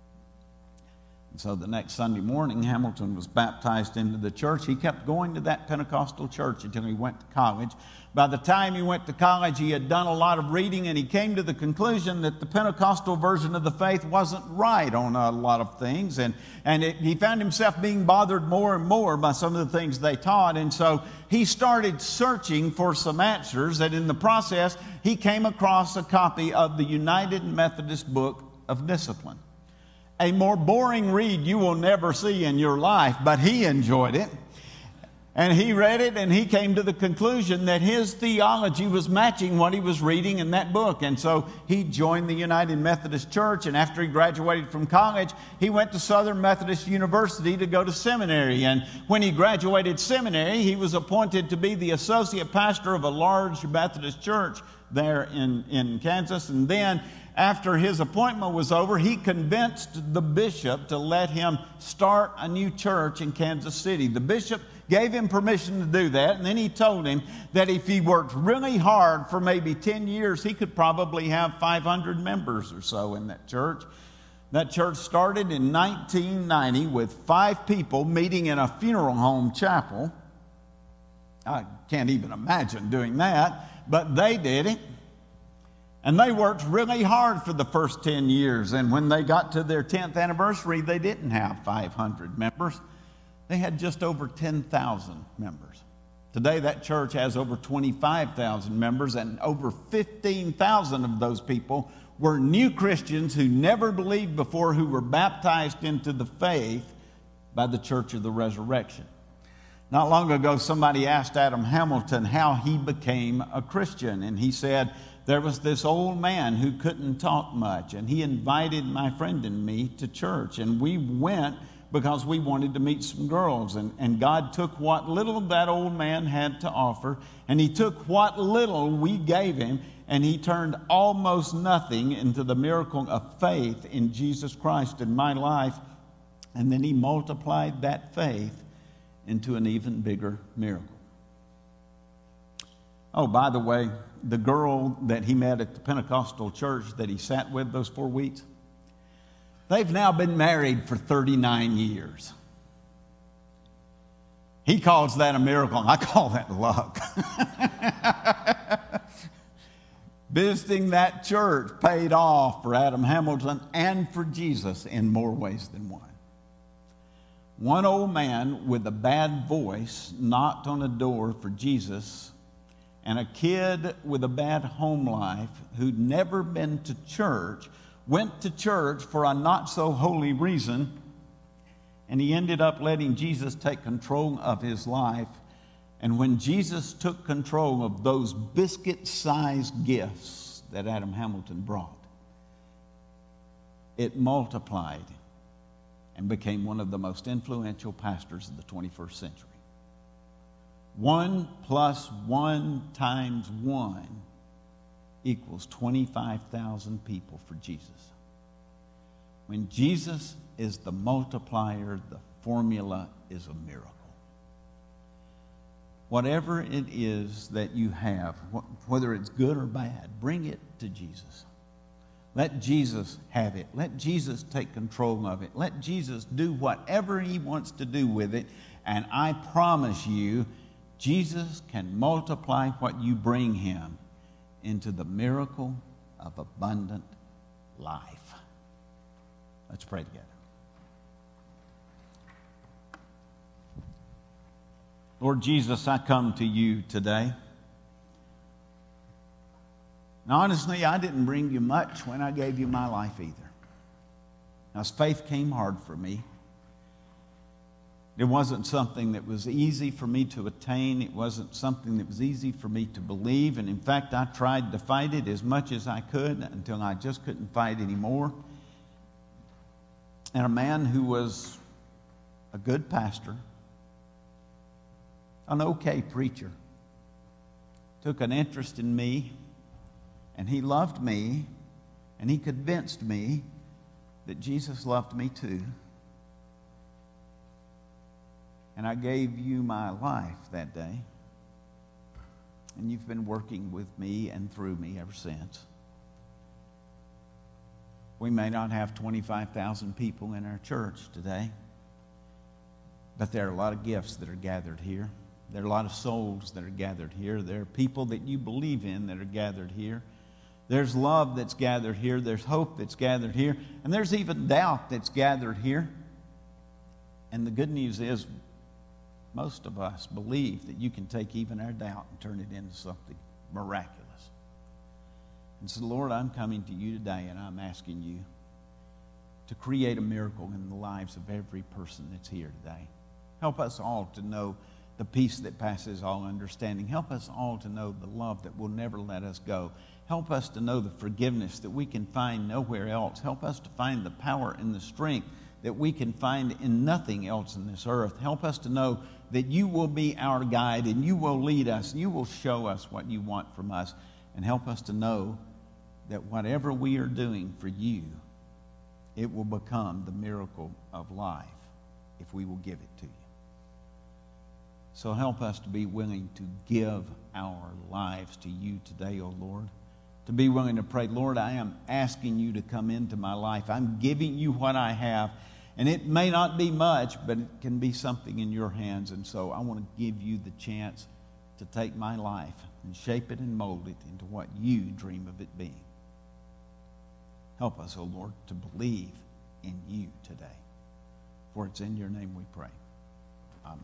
And so the next Sunday morning, Hamilton was baptized into the church. He kept going to that Pentecostal church until he went to college. By the time he went to college, he had done a lot of reading, and he came to the conclusion that the Pentecostal version of the faith wasn't right on a lot of things. And, and it, he found himself being bothered more and more by some of the things they taught. And so he started searching for some answers, and in the process, he came across a copy of the United Methodist Book of Discipline. A more boring read you will never see in your life, but he enjoyed it. And he read it, and he came to the conclusion that his theology was matching what he was reading in that book. And so he joined the United Methodist Church, and after he graduated from college, he went to Southern Methodist University to go to seminary. And when he graduated seminary, he was appointed to be the associate pastor of a large Methodist church there in, in Kansas. And then after his appointment was over, he convinced the bishop to let him start a new church in Kansas City. The bishop gave him permission to do that, and then he told him that if he worked really hard for maybe ten years, he could probably have five hundred members or so in that church. That church started in nineteen ninety with five people meeting in a funeral home chapel. I can't even imagine doing that, but they did it. And they worked really hard for the first ten years, and when they got to their tenth anniversary, they didn't have five hundred members. They had just over ten thousand members. Today, that church has over twenty-five thousand members, and over fifteen thousand of those people were new Christians who never believed before, who were baptized into the faith by the Church of the Resurrection. Not long ago, somebody asked Adam Hamilton how he became a Christian, and he said, there was this old man who couldn't talk much, and he invited my friend and me to church, and we went because we wanted to meet some girls. And, and God took what little that old man had to offer, and he took what little we gave him, and he turned almost nothing into the miracle of faith in Jesus Christ in my life. And then he multiplied that faith into an even bigger miracle. Oh, by the way, the girl that he met at the Pentecostal church that he sat with those four weeks, they've now been married for thirty-nine years. He calls that a miracle. I call that luck. Visiting that church paid off for Adam Hamilton and for Jesus in more ways than one. One old man with a bad voice knocked on a door for Jesus, and a kid with a bad home life who'd never been to church went to church for a not-so-holy reason, and he ended up letting Jesus take control of his life. And when Jesus took control of those biscuit-sized gifts that Adam Hamilton brought, it multiplied and became one of the most influential pastors of the twenty-first century. One plus one times one equals twenty-five thousand people for Jesus. When Jesus is the multiplier, the formula is a miracle. Whatever it is that you have, whether it's good or bad, bring it to Jesus. Let Jesus have it. Let Jesus take control of it. Let Jesus do whatever he wants to do with it. And I promise you, Jesus can multiply what you bring him into the miracle of abundant life. Let's pray together. Lord Jesus, I come to you today. Now, honestly, I didn't bring you much when I gave you my life either. Now, faith came hard for me. It wasn't something that was easy for me to attain. It wasn't something that was easy for me to believe. And in fact, I tried to fight it as much as I could until I just couldn't fight anymore. And a man who was a good pastor, an okay preacher, took an interest in me, and he loved me, and he convinced me that Jesus loved me too. And I gave you my life that day. And you've been working with me and through me ever since. We may not have twenty-five thousand people in our church today, but there are a lot of gifts that are gathered here. There are a lot of souls that are gathered here. There are people that you believe in that are gathered here. There's love that's gathered here. There's hope that's gathered here. And there's even doubt that's gathered here. And the good news is, most of us believe that you can take even our doubt and turn it into something miraculous. And so, Lord, I'm coming to you today, and I'm asking you to create a miracle in the lives of every person that's here today. Help us all to know the peace that passes all understanding. Help us all to know the love that will never let us go. Help us to know the forgiveness that we can find nowhere else. Help us to find the power and the strength that we can find in nothing else in this earth. Help us to know that you will be our guide and you will lead us and you will show us what you want from us. And help us to know that whatever we are doing for you, it will become the miracle of life if we will give it to you. So help us to be willing to give our lives to you today, O Lord. To be willing to pray, Lord, I am asking you to come into my life. I'm giving you what I have. And it may not be much, but it can be something in your hands. And so I want to give you the chance to take my life and shape it and mold it into what you dream of it being. Help us, O Lord, to believe in you today. For it's in your name we pray. Amen.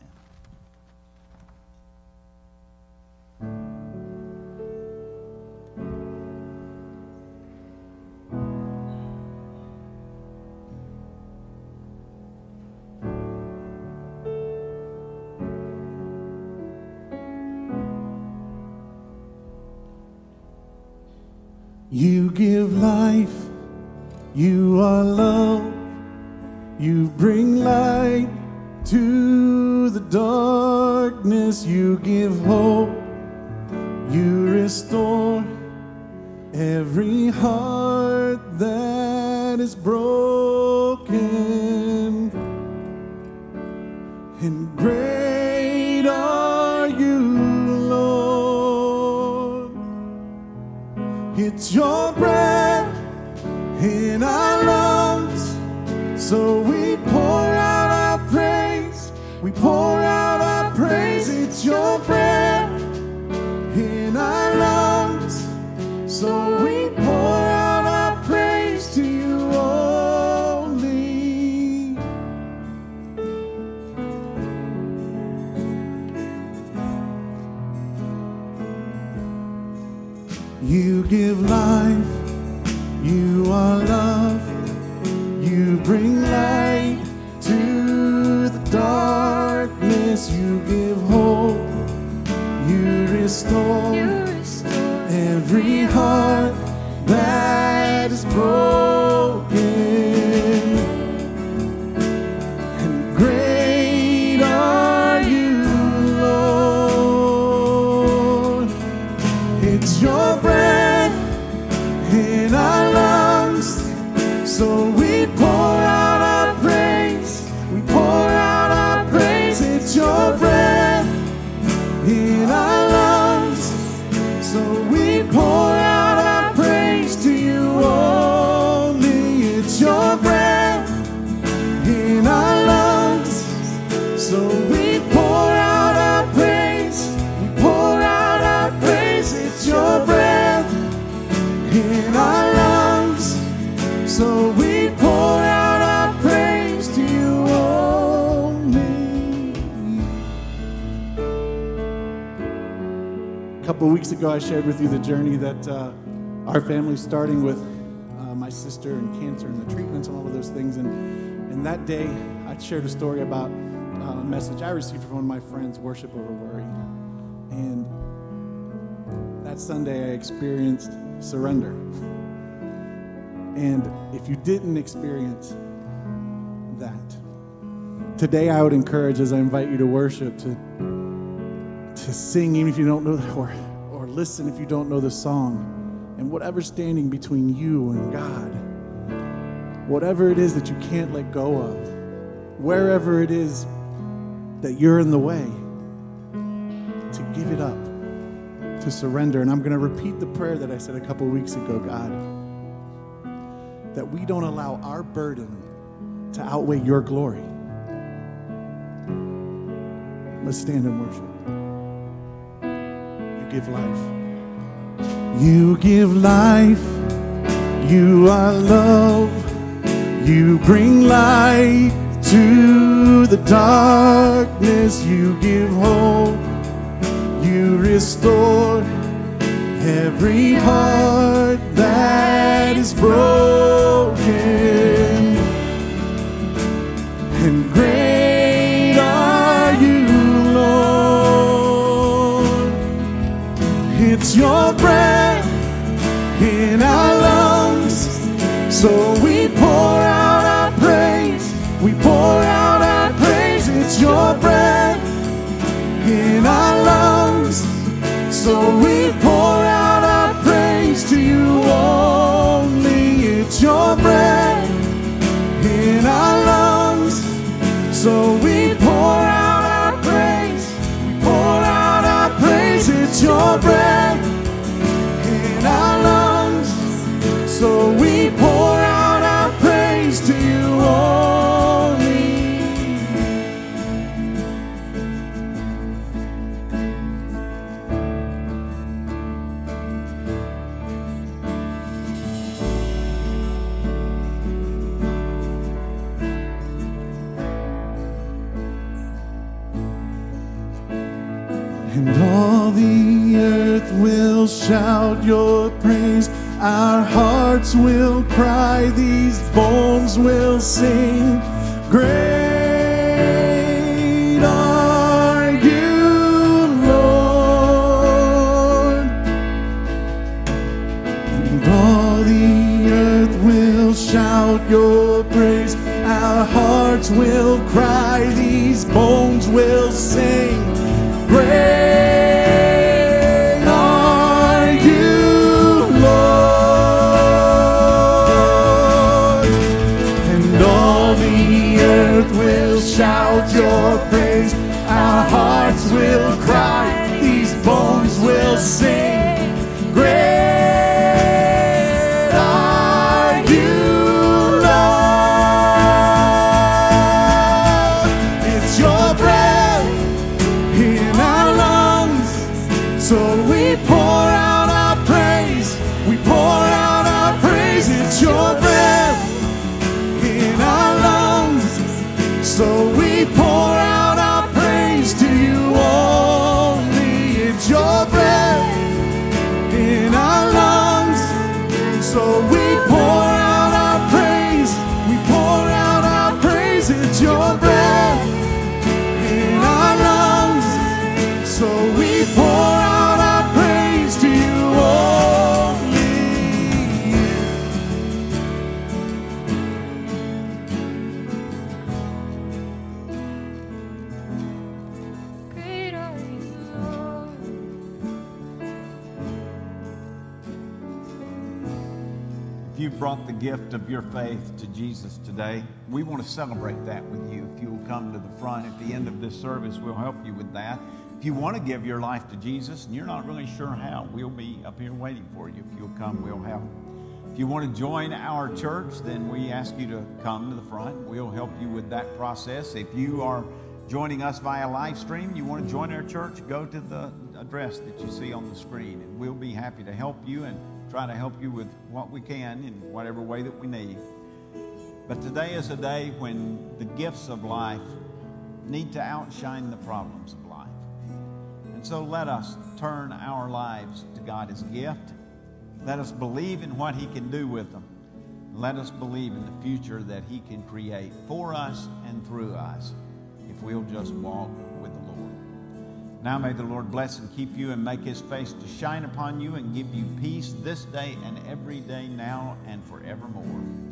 You give life, you are love, you bring light to the darkness, you give hope, you restore every heart that is broken. And great are you, Lord. It's your breath in our lungs, so we pour out our praise. We pour out our praise. It's your breath in our lungs, so we pour out our praise to you only. You give life, you are love, you bring light to the darkness, you give hope, you restore, You restore every heart that is broken. And great are you, Lord. It's your breath in our lungs, so we pour out our praise. We pour out our praise. It's your breath in our lungs, so we pour out our praise to you only. It's your breath in our lungs, so we pour out our praise. We pour out our praise. It's your breath in our lungs, so we pour out our praise to you only. A couple of weeks ago, I shared with you the journey that uh, our family's starting with uh, my sister and cancer and the treatments and all of those things. And, and that day, I shared a story about uh, a message I received from one of my friends, Worship Over Worry. And that Sunday, I experienced surrender. And if you didn't experience that, today I would encourage, as I invite you to worship, to to sing even if you don't know the or, or listen if you don't know the song. And whatever's standing between you and God, whatever it is that you can't let go of, wherever it is that you're in the way, to give it up, to surrender. And I'm going to repeat the prayer that I said a couple weeks ago, God, that we don't allow our burden to outweigh your glory. Let's stand and worship. You give life. You give life. You are love. You bring light to the darkness. You give hope. You restore every heart that is broken. And great are you, Lord. So we pour out our praise, we pour out our praise. It's your breath in our lungs. So we pour out our praise to you only. It's your breath in our lungs. So we pour out our praise, we pour out our praise. It's your breath in our lungs. So we pour out our praise to you only. And all the earth will shout your praise. Our hearts will cry, these bones will sing. Great are you, Lord. And all the earth will shout your praise. Our hearts will cry, these bones will sing. Great are you, Lord. And all the earth will shout your praise. Our hearts will cry, these bones will sing. Great are you, Lord. It's your breath in our lungs. So we pour out our praise, we pour out our praise. It's your breath in our lungs. So we pour out our praise to you only. It's your breath in our lungs. So we pour out our praise, we pour out our praise. It's your breath in our lungs. So we pour out our praise to you only. Great are you, Lord. If you've brought the gift of your faith to Jesus today, we want to celebrate that with you. If you'll come to the front at the end of this service, we'll help you with that. If you want to give your life to Jesus and you're not really sure how, we'll be up here waiting for you. If you'll come, we'll help. If you want to join our church, then we ask you to come to the front. We'll help you with that process. If you are joining us via live stream, you want to join our church, go to the address that you see on the screen, and we'll be happy to help you and try to help you with what we can in whatever way that we need. But today is a day when the gifts of life need to outshine the problems of life. And so let us turn our lives to God as a gift. Let us believe in what He can do with them. Let us believe in the future that He can create for us and through us if we'll just walk with the Lord. Now may the Lord bless and keep you and make His face to shine upon you and give you peace this day and every day now and forevermore.